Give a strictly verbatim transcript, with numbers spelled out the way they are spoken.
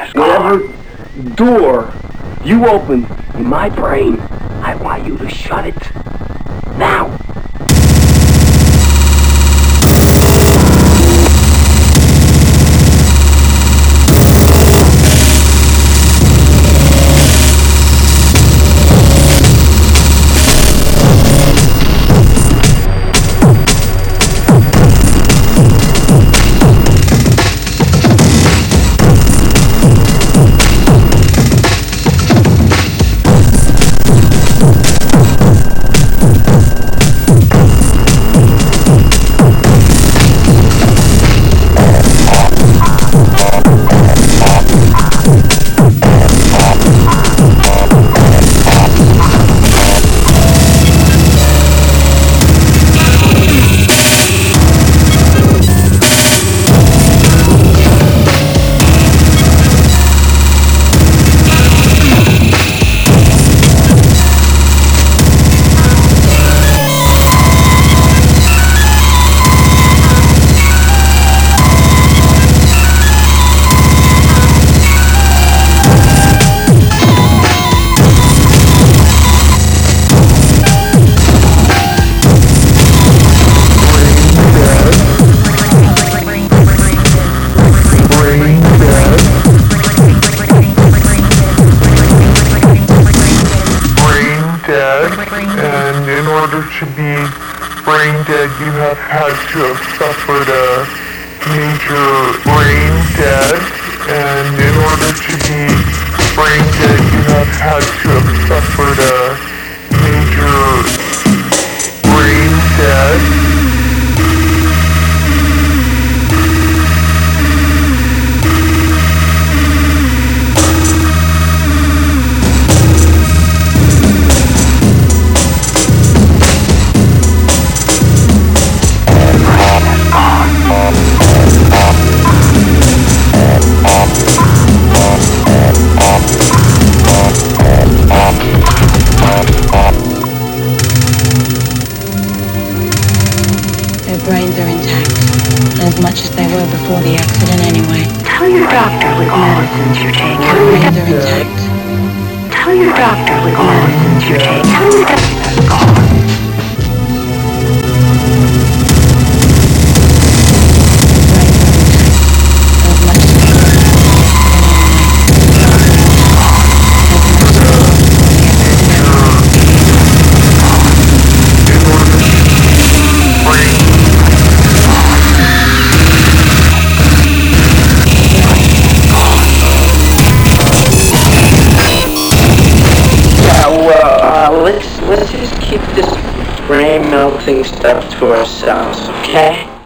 Whatever door you open in my brain, I want you to shut it now. And in order to be brain dead, you have had to have suffered a major brain death. And in order to be brain dead, you have had to have suffered a major brain death. Their brains are intact, as much as they were before the accident anyway. Tell your doctor what medicines you're taking. Their brains are intact. Tell your doctor what medicines you're taking. Tell your doctor that's gone. Let's let's just keep this brain melting stuff to ourselves, okay?